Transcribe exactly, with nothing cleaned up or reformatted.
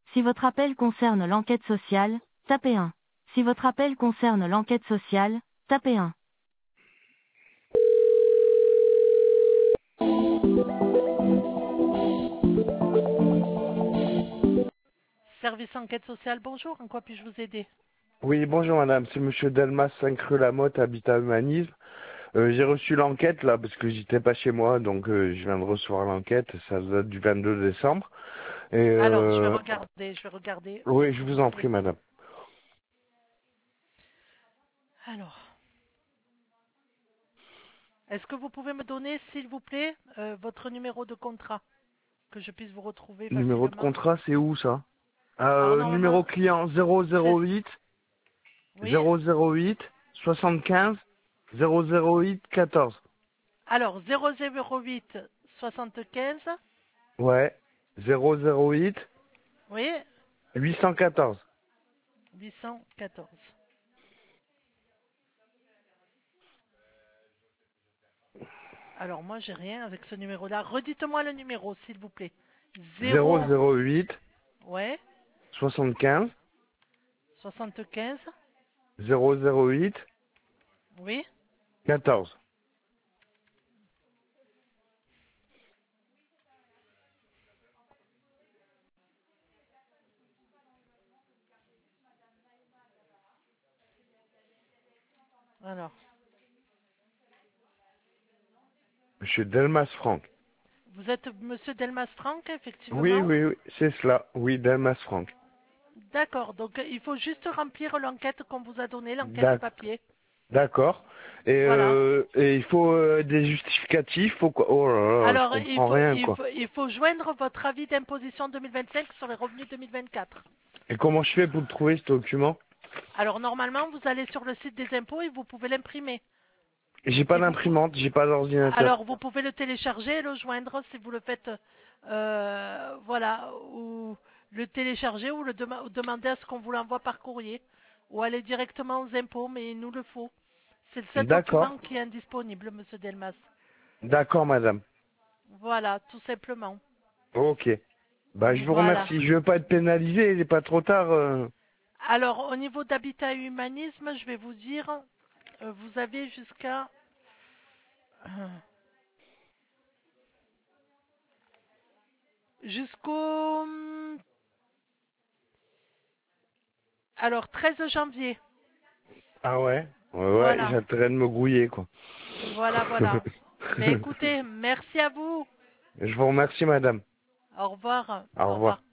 Si votre appel concerne l'enquête sociale, tapez un. Si votre appel concerne l'enquête sociale, tapez un. Service enquête sociale, bonjour, en quoi puis-je vous aider? Oui, bonjour madame, c'est monsieur Delmas cinq rue Lamotte, Habitat Humanisme. Euh, j'ai reçu l'enquête là parce que j'étais pas chez moi, donc euh, je viens de recevoir l'enquête, ça date du vingt-deux décembre. Et Alors, je vais euh, regarder, je vais regarder, oui, je s'il vous vous en plaît. prie madame. Alors, est-ce que vous pouvez me donner, s'il vous plaît, euh, votre numéro de contrat, que je puisse vous retrouver Numéro de facilement? contrat, c'est où ça? Alors, euh, normalement, Numéro client zéro c'est... zéro huit Oui. zéro zéro huit soixante-quinze zéro zéro huit quatorze. Alors, zéro zéro huit soixante-quinze, Ouais, zéro zéro huit oui, huit cent quatorze. huit cent quatorze. Alors, moi, j'ai rien avec ce numéro-là. Redites-moi le numéro, s'il vous plaît. zéro zéro, zéro huit ouais, soixante-quinze soixante-quinze, zéro zéro huit oui. quatorze. Alors, Monsieur Delmas Franck. vous êtes Monsieur Delmas Franck, Oui, effectivement. oui, oui, c'est cela. Oui, Delmas Franck. D'accord, donc euh, il faut juste remplir l'enquête qu'on vous a donnée, l'enquête D'ac- papier. D'accord. Et, Voilà. euh, et il faut euh, des justificatifs, faut quoi? Oh là là, je Alors, il comprends faut, rien, il quoi. faut, il faut joindre votre avis d'imposition deux mille vingt-cinq sur les revenus deux mille vingt-quatre. Et comment je fais pour le trouver, ce document? Alors, normalement, vous allez sur le site des impôts et vous pouvez l'imprimer. J'ai pas Et vous, pou- d'imprimante, j'ai pas d'ordinateur. alors, vous pouvez le télécharger et le joindre si vous le faites, euh, voilà, ou le télécharger ou le dema- ou demander à ce qu'on vous l'envoie par courrier, ou aller directement aux impôts, mais il nous le faut. C'est le seul D'accord. document qui est indisponible, Monsieur Delmas. D'accord, madame. Voilà, tout simplement. Ok. Bah, je vous Voilà. remercie. Je veux pas être pénalisé, il est pas trop tard. euh. Alors, au niveau d'habitat et humanisme, je vais vous dire, euh, vous avez jusqu'à... euh, jusqu'au... hum, Alors, treize janvier. Ah ouais? Ouais, ouais, Voilà. j'ai intérêt de me grouiller, quoi. Voilà, voilà. Mais écoutez, merci à vous. Je vous remercie, madame. Au revoir. Au Au revoir. revoir.